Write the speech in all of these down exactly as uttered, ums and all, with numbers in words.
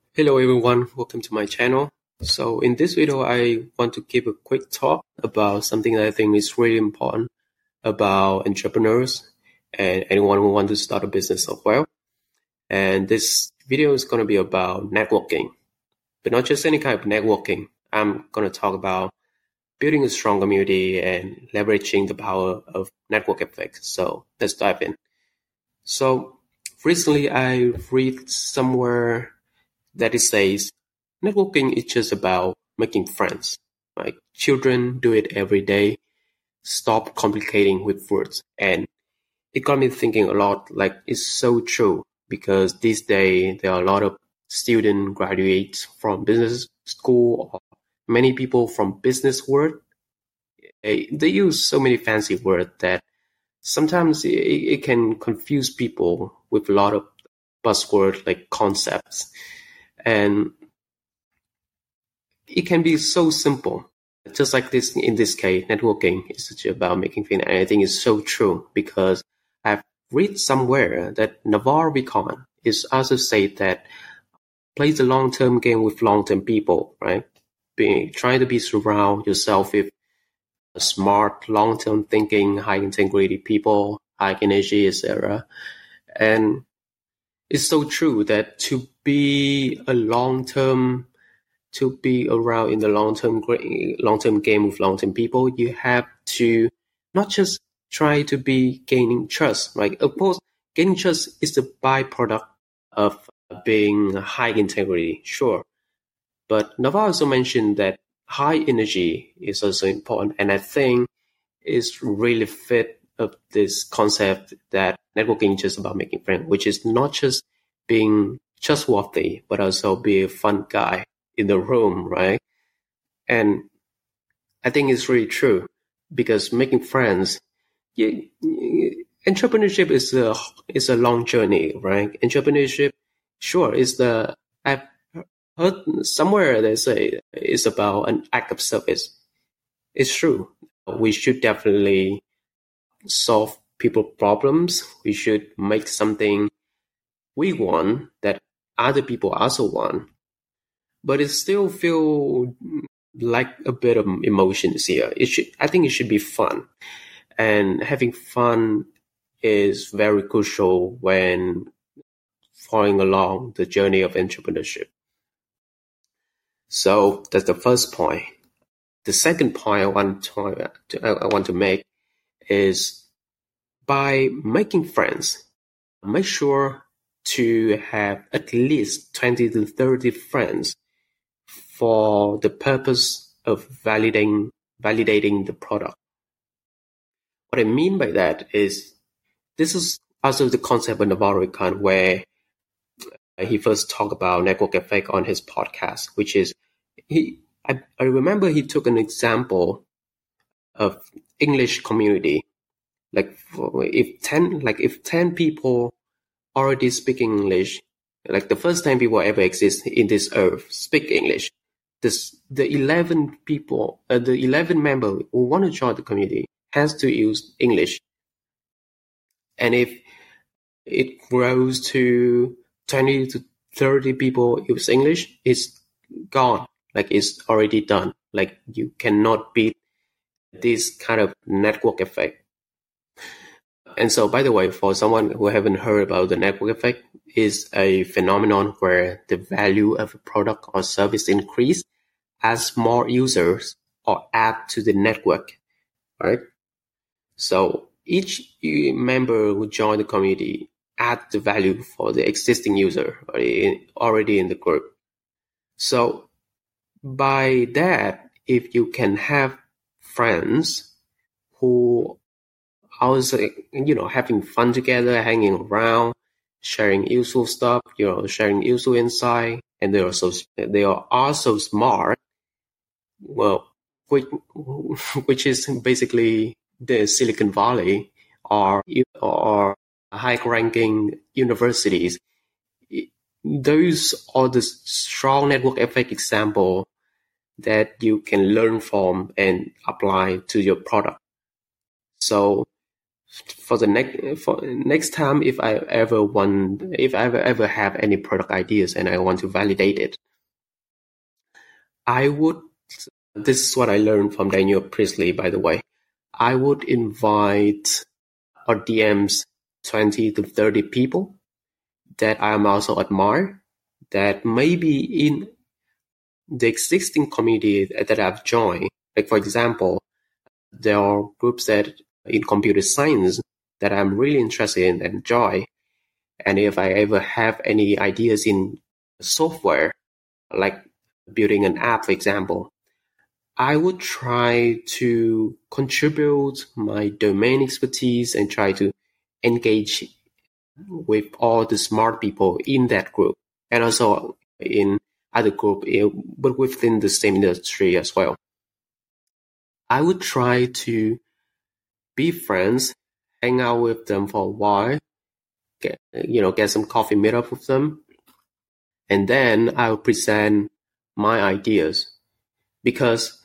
Hello everyone, welcome to my channel. So in this video, I want to give a quick talk about something that I think is really important about entrepreneurs and anyone who wants to start a business as well. And this video is going to be about networking, but not just any kind of networking. I'm going to talk about building a strong community and leveraging the power of network effects. So let's dive in. So recently I read somewhere that it says networking is just about making friends. Like children do it every day. Stop complicating with words. And it got me thinking a lot. Like it's so true because these days there are a lot of student graduates from business school or many people from business world. They, they use so many fancy words that sometimes it, it can confuse people with a lot of buzzwords like concepts. And it can be so simple. Just like this, in this case, networking is about making things. And I think it's so true because I've read somewhere that Naval Ravikant is also said that play the long-term game with long-term people, right? Being, trying to be surround yourself with smart, long-term thinking, high-integrity people, high energy, et cetera. And it's so true that to be a long-term, to be around in the long-term, long-term game with long-term people, you have to not just try to be gaining trust, right? Of course, gaining trust is the byproduct of being high integrity, sure. But Naval also mentioned that high energy is also important, and I think it's really fit of this concept that networking is just about making friends, which is not just being trustworthy, but also be a fun guy in the room, right? And I think it's really true because making friends, you, you, entrepreneurship is a is a long journey, right? Entrepreneurship, sure, is the I've heard somewhere they say it's about an act of service. It's true. We should definitely solve people problems. We should make something we want that other people also want. But it still feel like a bit of emotions here. It should, I think it should be fun. And having fun is very crucial when following along the journey of entrepreneurship. So that's the first point. The second point I want to, I want to make is by making friends, make sure to have at least twenty to thirty friends for the purpose of validating validating the product. What I mean by that is this is also the concept of Naval Ravikant where he first talked about network effect on his podcast, which is he I, I remember he took an example of English community. Like if ten like if ten people already speak English, like the first ten people ever exist in this earth speak English, this the eleven people, uh, the eleven members who want to join the community has to use English. And if it grows to twenty to thirty people use English, it's gone. Like it's already done. Like you cannot beat this kind of network effect. And so, by the way, for someone who haven't heard about the network effect, is a phenomenon where the value of a product or service increase as more users are add to the network, right? So each member who join the community add the value for the existing user already in the group. So by that, if you can have friends who also, you know, having fun together, hanging around, sharing useful stuff, you know, sharing useful insight, and they are so they are also smart. Well, which which is basically the Silicon Valley or or high-ranking universities. Those are the strong network effect example that you can learn from and apply to your product. So for the next for next time, if I ever want, if I ever ever have any product ideas and I want to validate it, I would. This is what I learned from Daniel Priestley, by the way. I would invite or D Ms twenty to thirty people that I am also admire, that maybe in the existing community that I've joined. Like, for example, there are groups that in computer science that I'm really interested in and enjoy. And if I ever have any ideas in software, like building an app, for example, I would try to contribute my domain expertise and try to engage with all the smart people in that group, and also in other group, but within the same industry as well. I would try to be friends, hang out with them for a while, get, you know, get some coffee, meet up with them, and then I'll present my ideas, because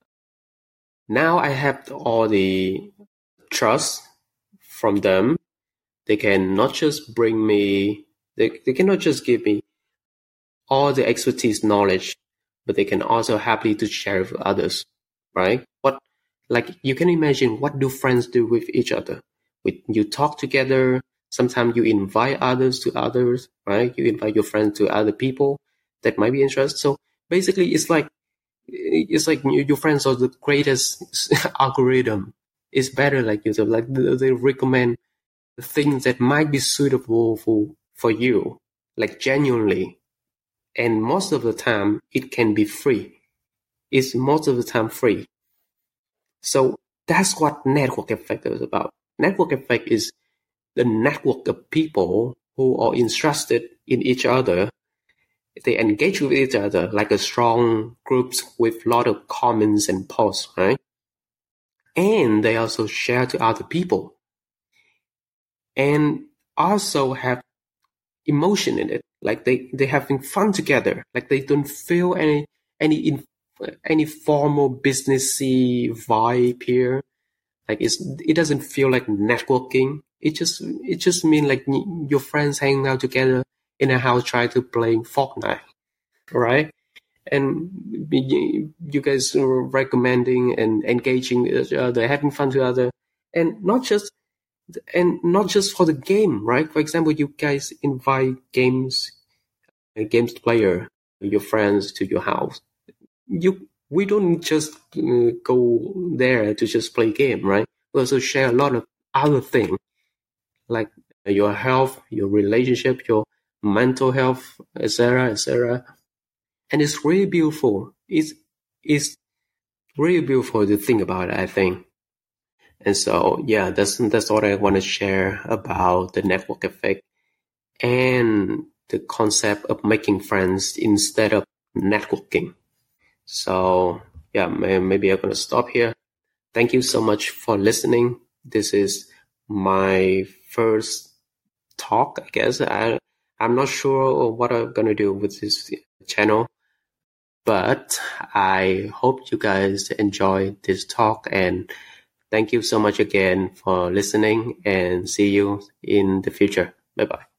now I have all the trust from them. They can not just bring me, they, they cannot just give me all the expertise, knowledge, but they can also happily to share with others, right? What, like, you can imagine, what do friends do with each other? With, you talk together, sometimes you invite others to others, right? You invite your friends to other people that might be interested. So basically, it's like, it's like your friends are the greatest algorithm. It's better, like you said, like they recommend the things that might be suitable for, for you, like genuinely. And most of the time, it can be free. It's most of the time free. So that's what network effect is about. Network effect is the network of people who are interested in each other. They engage with each other like a strong groups with a lot of comments and posts, right? And they also share to other people. And also have emotion in it. Like they, they having fun together. Like they don't feel any, any, in, any formal businessy vibe here. Like it's, it doesn't feel like networking. It just, it just means like your friends hanging out together in a house trying to play Fortnite, right? And you guys are recommending and engaging each other, having fun together, and not just, and not just for the game, right? For example, you guys invite games, games player, your friends to your house. You, we don't just uh, go there to just play game, right? We also share a lot of other things, like your health, your relationship, your mental health, et cetera, et cetera. And it's really beautiful. It's, it's really beautiful to think about it, I think. And so, yeah, that's, that's what I want to share about the network effect and the concept of making friends instead of networking. So, yeah, maybe I'm going to stop here. Thank you so much for listening. This is my first talk, I guess. I, I'm not sure what I'm going to do with this channel, but I hope you guys enjoy this talk, and thank you so much again for listening, and see you in the future. Bye-bye.